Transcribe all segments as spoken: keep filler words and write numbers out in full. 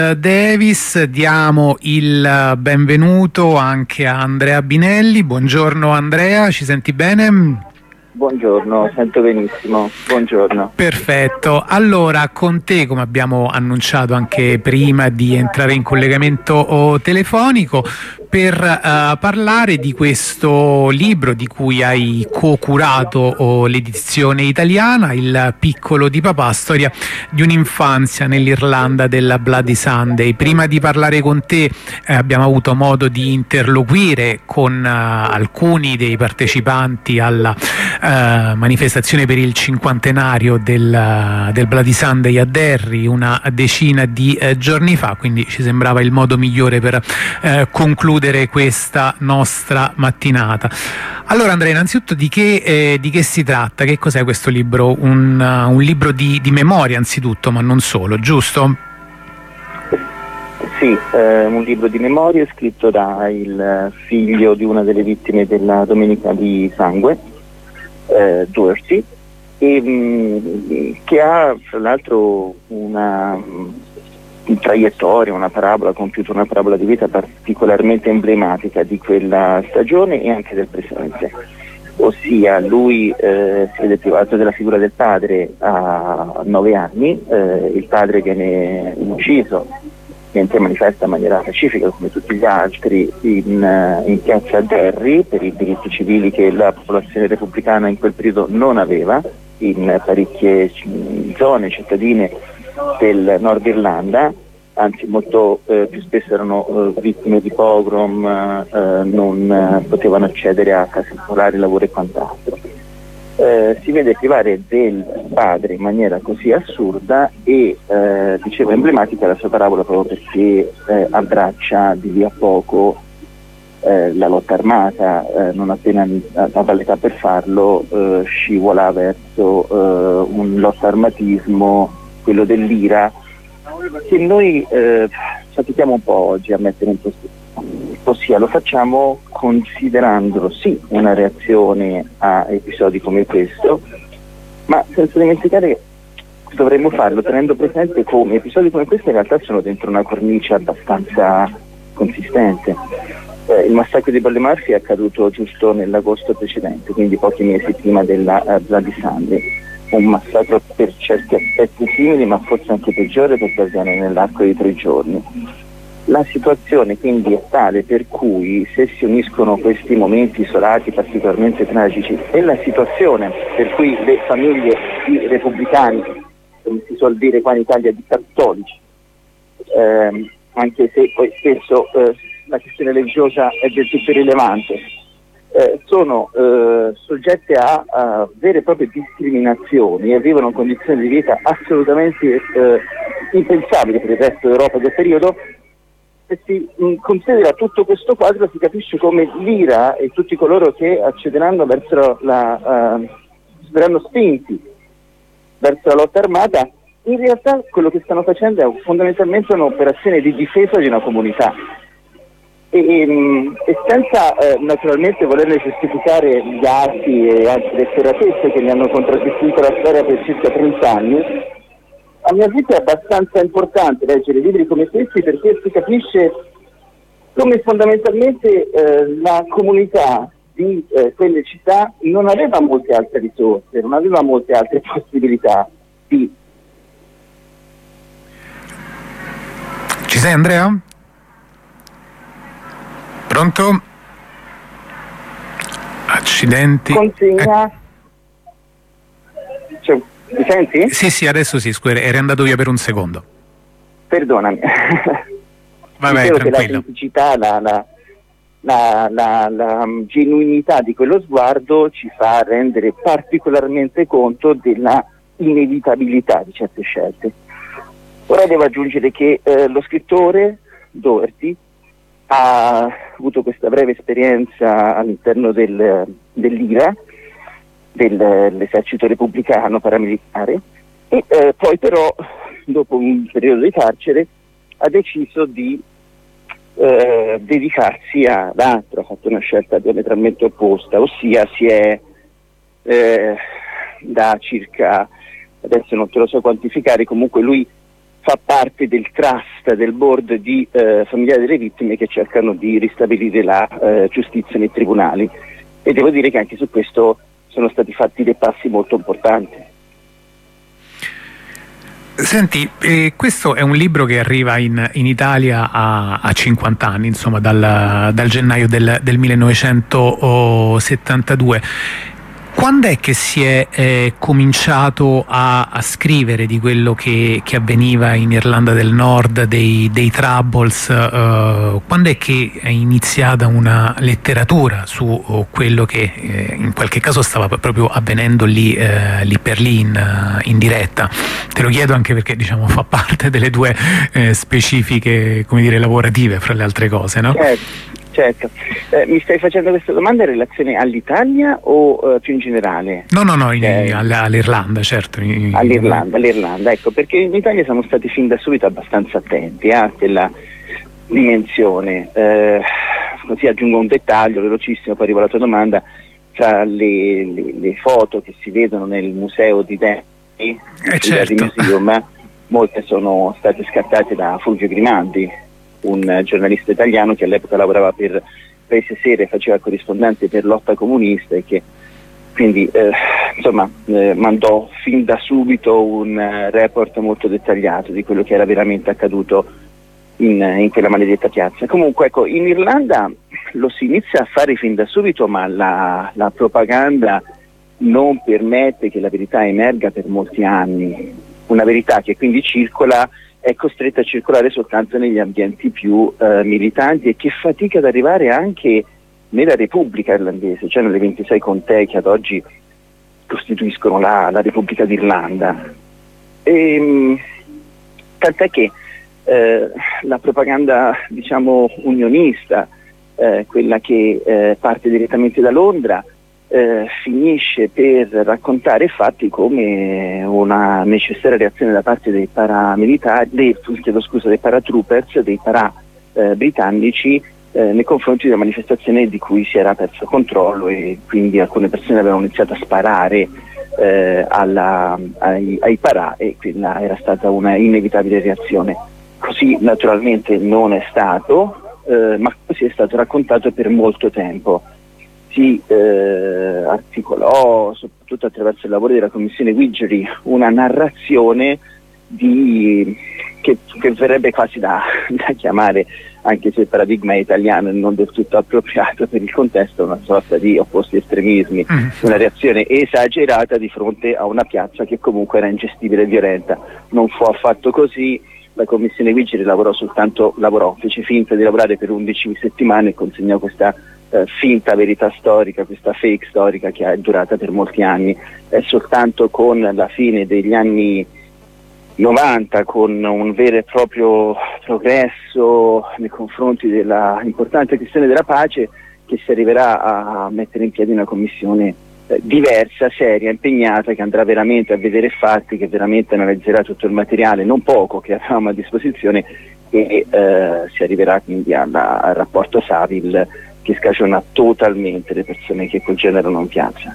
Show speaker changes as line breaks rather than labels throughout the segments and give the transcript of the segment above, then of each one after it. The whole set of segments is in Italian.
Davis. Diamo il benvenuto anche a Andrea Binelli. Buongiorno Andrea, ci senti bene?
Buongiorno, sento benissimo, buongiorno.
Perfetto, allora con te, come abbiamo annunciato anche prima di entrare in collegamento telefonico, per uh, parlare di questo libro di cui hai co-curato oh, l'edizione italiana, Il piccolo di papà, storia di un'infanzia nell'Irlanda del Bloody Sunday. Prima di parlare con te eh, abbiamo avuto modo di interloquire con uh, alcuni dei partecipanti alla uh, manifestazione per il cinquantenario del, uh, del Bloody Sunday a Derry una decina di uh, giorni fa, quindi ci sembrava il modo migliore per uh, concludere questa nostra mattinata. Allora Andrea, innanzitutto di che, eh, di che si tratta? Che cos'è questo libro? Un, uh, un libro di, di memoria anzitutto, ma non solo, giusto?
Sì, eh, un libro di memoria scritto da il figlio di una delle vittime della Domenica di Sangue, eh, Doherty, e, mh, che ha fra l'altro una traiettoria, una parabola, ha compiuto una parabola di vita particolarmente emblematica di quella stagione e anche del presente. Ossia, lui eh, si vede privato della figura del padre a nove anni, eh, il padre viene ucciso mentre manifesta in maniera pacifica come tutti gli altri in, in piazza Derry per i diritti civili che la popolazione repubblicana in quel periodo non aveva in parecchie zone cittadine del Nord Irlanda, anzi molto eh, più spesso erano eh, vittime di pogrom, eh, non eh, potevano accedere a case popolari, lavoro e quant'altro. Eh, si vede privare del padre in maniera così assurda e eh, dicevo emblematica la sua parabola proprio perché eh, abbraccia di lì a poco eh, la lotta armata, eh, non appena aveva l'età per farlo eh, scivola verso eh, un lotta armatismo, quello dell'Ira, che noi eh, fatichiamo un po' oggi a mettere in prospettiva. Ossia, lo facciamo considerandolo sì una reazione a episodi come questo, ma senza dimenticare che dovremmo farlo tenendo presente come episodi come questo in realtà sono dentro una cornice abbastanza consistente. Eh, il massacro di Bolle Murphy è accaduto giusto nell'agosto precedente, quindi pochi mesi prima della uh, Bloody Sunday. Un massacro per certi aspetti simili, ma forse anche peggiore perché avviene nell'arco di tre giorni. La situazione quindi è tale per cui se si uniscono questi momenti isolati particolarmente tragici e la situazione per cui le famiglie di repubblicani, come si suol dire qua in Italia, di cattolici, ehm, anche se poi spesso eh, la questione religiosa è del tutto irrilevante, eh, sono eh, soggette a, a vere e proprie discriminazioni e vivono condizioni di vita assolutamente eh, impensabili per il resto d'Europa del periodo. Se si mh, considera tutto questo quadro si capisce come l'Ira e tutti coloro che accederanno verso la uh, verranno spinti verso la lotta armata, in realtà quello che stanno facendo è fondamentalmente un'operazione di difesa di una comunità e, e, e senza eh, naturalmente volerne giustificare gli atti e anche le efferatezze che ne hanno contraddistinto la storia per circa trenta anni. A mio avviso è abbastanza importante leggere libri come questi perché si capisce come fondamentalmente eh, la comunità di eh, quelle città non aveva molte altre risorse, non aveva molte altre possibilità di...
Ci sei Andrea? Pronto? Accidenti.
Consegna... Eh. Cioè, mi senti?
Sì, sì, adesso sì, scusa, eri andato via per un secondo.
Perdonami.
Vai, vai, tranquillo.
La semplicità, la, la, la, la, la genuinità di quello sguardo ci fa rendere particolarmente conto della inevitabilità di certe scelte. Ora devo aggiungere che eh, lo scrittore Doherty ha avuto questa breve esperienza all'interno del, dell'Ira, dell'esercito repubblicano paramilitare e eh, poi però dopo un periodo di carcere ha deciso di eh, dedicarsi ad altro, ha fatto una scelta diametralmente opposta, ossia si è eh, da circa, adesso non te lo so quantificare, comunque lui fa parte del trust, del board di eh, familiari delle vittime che cercano di ristabilire la eh, giustizia nei tribunali, e devo dire che anche su questo sono stati fatti dei passi molto importanti.
Senti, eh, questo è un libro che arriva in, in Italia a, a cinquanta anni, insomma dal, dal gennaio del, del millenovecentosettantadue. Quando è che si è eh, cominciato a, a scrivere di quello che, che avveniva in Irlanda del Nord, dei, dei Troubles? Eh, quando è che è iniziata una letteratura su oh, quello che eh, in qualche caso stava proprio avvenendo lì, eh, lì per lì in, in diretta? Te lo chiedo anche perché, diciamo, fa parte delle tue eh, specifiche, come dire, lavorative, fra le altre cose, no?
Certo. Certo, eh, mi stai facendo questa domanda in relazione all'Italia o eh, più in generale?
No, no, no, in,
eh,
all'Irlanda, certo. In,
all'Irlanda, all'Irlanda, ecco, perché in Italia siamo stati fin da subito abbastanza attenti eh, a quella dimensione. Eh, così aggiungo un dettaglio velocissimo, poi arrivo alla tua domanda. Tra le, le, le foto che si vedono nel museo di Derry,
eh, certo.
Museum, molte sono state scattate da Fulvio Grimaldi, un giornalista italiano che all'epoca lavorava per Paese Sera e faceva corrispondente per Lotta Comunista, e che quindi eh, insomma eh, mandò fin da subito un uh, report molto dettagliato di quello che era veramente accaduto in, in quella maledetta piazza. Comunque, ecco, in Irlanda lo si inizia a fare fin da subito, ma la, la propaganda non permette che la verità emerga per molti anni, una verità che quindi circola, è costretta a circolare soltanto negli ambienti più eh, militanti, e che fatica ad arrivare anche nella Repubblica irlandese, cioè nelle ventisei contee che ad oggi costituiscono la, la Repubblica d'Irlanda. E, tant'è che eh, la propaganda, diciamo, unionista, eh, quella che eh, parte direttamente da Londra, Eh, finisce per raccontare fatti come una necessaria reazione da parte dei paramilitari, dei, chiedo scusa, dei paratroopers, dei para eh, britannici eh, nei confronti di una manifestazione di cui si era perso controllo, e quindi alcune persone avevano iniziato a sparare eh, alla, ai, ai para, e quella era stata una inevitabile reazione. Così naturalmente non è stato, eh, ma così è stato raccontato per molto tempo. Si eh, articolò, soprattutto attraverso il lavoro della commissione Widgery, una narrazione di, che, che verrebbe quasi da, da chiamare, anche se il paradigma è italiano e non del tutto appropriato per il contesto, una sorta di opposti estremismi, mm. una reazione esagerata di fronte a una piazza che comunque era ingestibile e violenta. Non fu affatto così. La commissione Widgery lavorò soltanto, lavorò, fece finta di lavorare per undici settimane e consegnò questa Eh, finta verità storica, questa fake storica che è durata per molti anni. È soltanto con la fine degli anni novanta, con un vero e proprio progresso nei confronti della importante questione della pace, che si arriverà a mettere in piedi una commissione eh, diversa, seria, impegnata, che andrà veramente a vedere fatti, che veramente analizzerà tutto il materiale, non poco, che avevamo a disposizione, e eh, si arriverà quindi alla, al rapporto Saville, che scagiona totalmente le persone che quel genere non piaccia.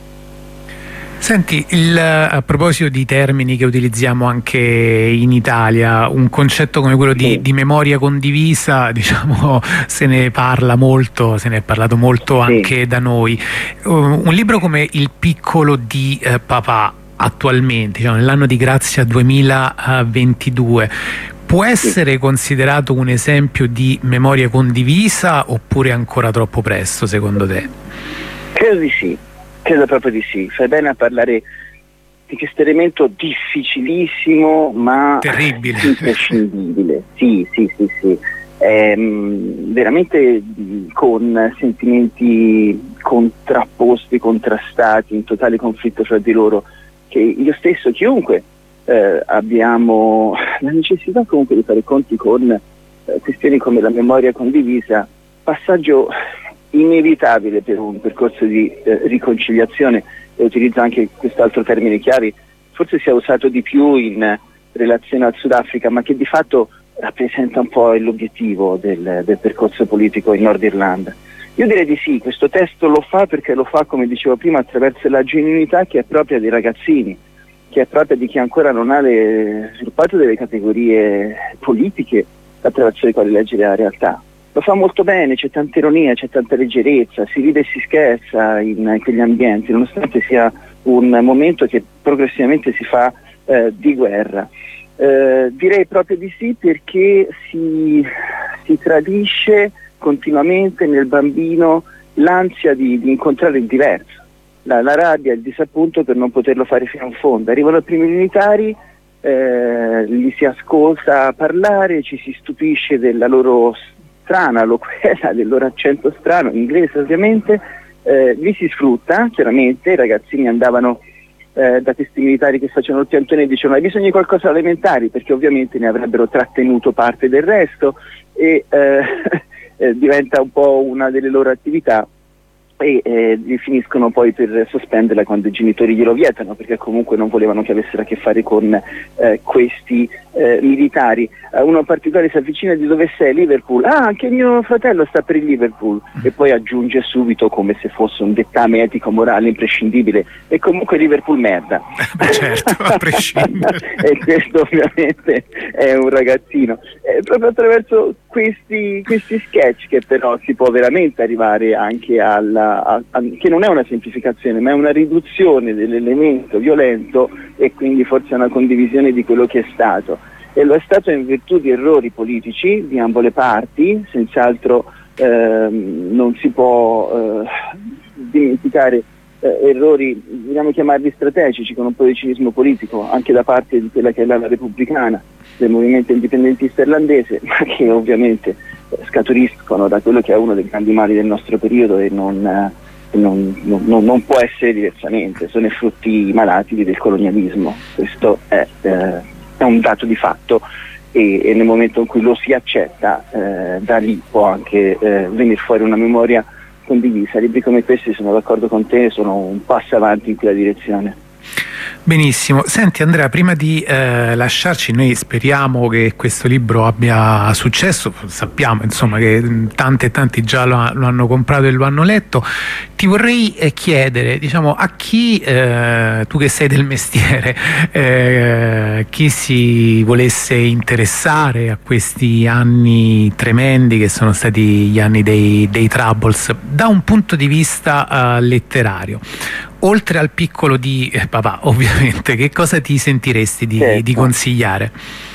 Senti, il, a proposito di termini che utilizziamo anche in Italia, un concetto come quello di, sì. di memoria condivisa, diciamo, se ne parla molto, se ne è parlato molto sì. anche da noi. Uh, un libro come Il piccolo di uh, papà, attualmente, diciamo, nell'anno di grazia duemilaventidue, può essere sì. considerato un esempio di memoria condivisa, oppure ancora troppo presto, secondo te?
Credo di sì, credo proprio di sì. Fai bene a parlare di questo elemento difficilissimo ma
terribile,
imprescindibile. Sì, sì, sì, sì. Ehm, veramente con sentimenti contrapposti, contrastati, in totale conflitto fra di loro, che io stesso, chiunque, Eh, abbiamo la necessità comunque di fare conti con eh, questioni come la memoria condivisa, passaggio inevitabile per un percorso di eh, riconciliazione, e utilizzo anche quest'altro termine chiave, forse si è usato di più in relazione al Sudafrica, ma che di fatto rappresenta un po' l'obiettivo del, del percorso politico in Nord Irlanda. Io direi di sì, questo testo lo fa perché lo fa, come dicevo prima, attraverso la genuinità che è propria dei ragazzini. che è propria di chi ancora non ha le, sviluppato delle categorie politiche attraverso le quali leggere la realtà. Lo fa molto bene, c'è tanta ironia, c'è tanta leggerezza, si ride e si scherza in, in quegli ambienti, nonostante sia un momento che progressivamente si fa eh, di guerra. Eh, direi proprio di sì, perché si, si tradisce continuamente nel bambino l'ansia di, di incontrare il diverso, la, la rabbia, il disappunto per non poterlo fare fino in fondo. Arrivano i primi militari, eh, li si ascolta parlare, ci si stupisce della loro strana loquela, del loro accento strano, inglese ovviamente, eh, li si sfrutta, chiaramente. I ragazzini andavano eh, da questi militari che facevano il piantone e dicevano: hai bisogno di qualcosa elementari, perché ovviamente ne avrebbero trattenuto parte del resto, e eh, eh, diventa un po' una delle loro attività, e eh, finiscono poi per sospenderla quando i genitori glielo vietano, perché comunque non volevano che avessero a che fare con eh, questi eh, militari. Uh, uno in particolare si avvicina di dove sei, Liverpool, ah, anche mio fratello sta per il Liverpool, e poi aggiunge subito, come se fosse un dettame etico morale imprescindibile, e comunque Liverpool merda.
Beh, certo, a prescindere.
E questo ovviamente è un ragazzino. È proprio attraverso questi, questi sketch che però si può veramente arrivare anche alla A, a, che non è una semplificazione, ma è una riduzione dell'elemento violento, e quindi forse una condivisione di quello che è stato, e lo è stato in virtù di errori politici di ambo le parti. Senz'altro ehm, non si può eh, dimenticare eh, errori, vogliamo chiamarli strategici, con un po' di cinismo politico anche da parte di quella che è l'ala repubblicana del movimento indipendentista irlandese, ma che ovviamente scaturiscono da quello che è uno dei grandi mali del nostro periodo, e non, eh, non, non, non può essere diversamente. Sono i frutti malati del colonialismo. Questo è, eh, è un dato di fatto, e, e nel momento in cui lo si accetta, eh, da lì può anche eh, venire fuori una memoria condivisa. Libri come questi, sono d'accordo con te, sono un passo avanti in quella direzione.
Benissimo. Senti Andrea, prima di eh, lasciarci, noi speriamo che questo libro abbia successo, sappiamo insomma che tanti e tanti già lo, lo hanno comprato e lo hanno letto. Ti vorrei eh, chiedere, diciamo, a chi, eh, tu che sei del mestiere, eh, chi si volesse interessare a questi anni tremendi che sono stati gli anni dei, dei Troubles, da un punto di vista uh, letterario, oltre al piccolo di eh, papà ovviamente, che cosa ti sentiresti di,
certo.
di consigliare?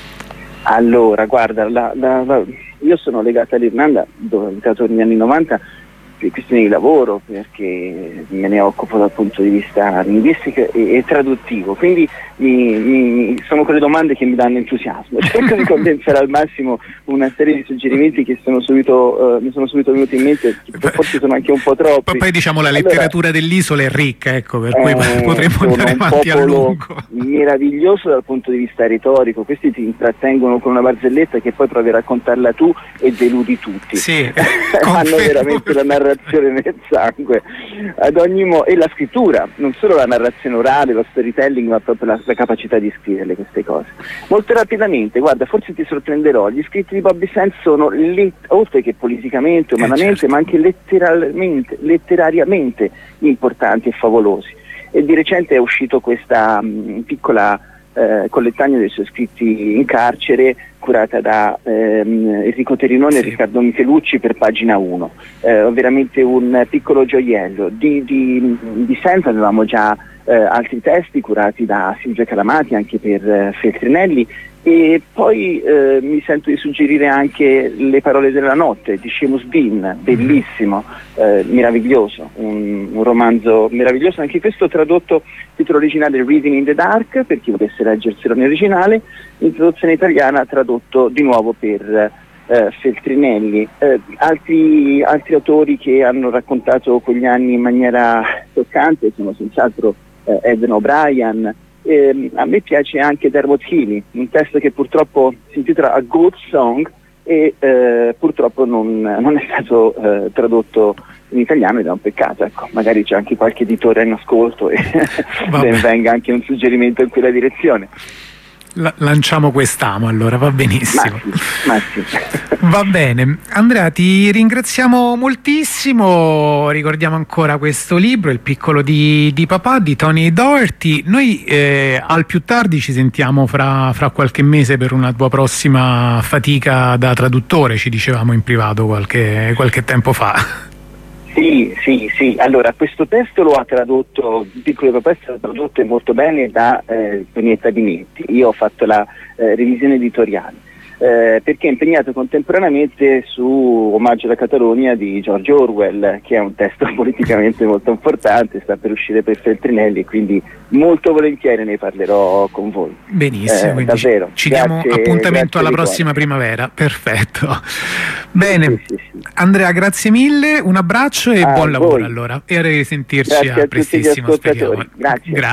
Allora, guarda, la, la, la, io sono legata all'Irlanda, dove ho abitato negli anni novanta, per questioni di lavoro, perché me ne occupo dal punto di vista linguistico e, e traduttivo, quindi mi, mi, sono quelle domande che mi danno entusiasmo. Cerco di condensare al massimo una serie di suggerimenti che sono subito, uh, mi sono subito venuti in mente, che forse sono anche un po' troppi.
Poi diciamo la letteratura allora, dell'isola è ricca, ecco, per cui eh, potremmo andare avanti a lungo.
Meraviglioso dal punto di vista retorico, questi ti intrattengono con una barzelletta che poi provi a raccontarla tu e deludi tutti.
Sì,
hanno veramente la narrazione nel sangue ad ogni mo- e la scrittura, non solo la narrazione orale, lo storytelling, ma proprio la, la capacità di scriverle queste cose. Molto rapidamente, guarda, forse ti sorprenderò, gli scritti di Bobby Sands sono let- oltre che politicamente, umanamente, eh, certo. ma anche letteralmente, letterariamente importanti e favolosi. E di recente è uscito questa mh, piccola eh, collettanea dei suoi scritti in carcere, curata da ehm, Enrico Terinone, sì. e Riccardo Michelucci, per Pagina uno. Eh, veramente un piccolo gioiello. Di, di, di Sands avevamo già eh, altri testi curati da Silvia Calamati, anche per eh, Feltrinelli, e poi eh, mi sento di suggerire anche Le parole della notte di Seamus Dean, bellissimo, eh, meraviglioso, un, un romanzo meraviglioso, anche questo tradotto, titolo originale Reading in the Dark, per chi volesse leggerselo in originale, in traduzione italiana tradotto di nuovo per eh, Feltrinelli. Eh, altri, altri autori che hanno raccontato quegli anni in maniera toccante sono senz'altro eh, Ed O'Brien. Eh, a me piace anche Dermot Healy, un testo che purtroppo si intitola A Good Song e eh, purtroppo non, non è stato eh, tradotto in italiano, ed è un peccato. Ecco, magari c'è anche qualche editore in ascolto e ben venga anche un suggerimento in quella direzione.
La lanciamo quest'amo, allora va benissimo.
Ma sì, ma sì.
Va bene, Andrea, ti ringraziamo moltissimo. Ricordiamo ancora questo libro, Il piccolo di, di papà, di Tony Doherty. Noi eh, al più tardi ci sentiamo fra, fra qualche mese per una tua prossima fatica da traduttore, ci dicevamo in privato qualche, qualche tempo fa.
Sì, sì, sì. Allora, questo testo lo ha tradotto, Il piccolo di papà è stato tradotto molto bene da eh, Tonietta Di Metti. Io ho fatto la eh, revisione editoriale. Eh, perché è impegnato contemporaneamente su Omaggio alla Catalogna di George Orwell, che è un testo politicamente molto importante, sta per uscire per Feltrinelli, quindi molto volentieri ne parlerò con voi.
Benissimo,
eh, davvero.
ci, ci diamo
grazie,
appuntamento
grazie
alla prossima
cuore.
primavera. Perfetto. Bene,
sì, sì, sì.
Andrea, grazie mille, un abbraccio e
a
buon lavoro
voi.
allora, e a risentirci
Grazie
a,
a
prestissimo,
tutti gli ascoltatori.
speriamo.
Grazie.
Grazie.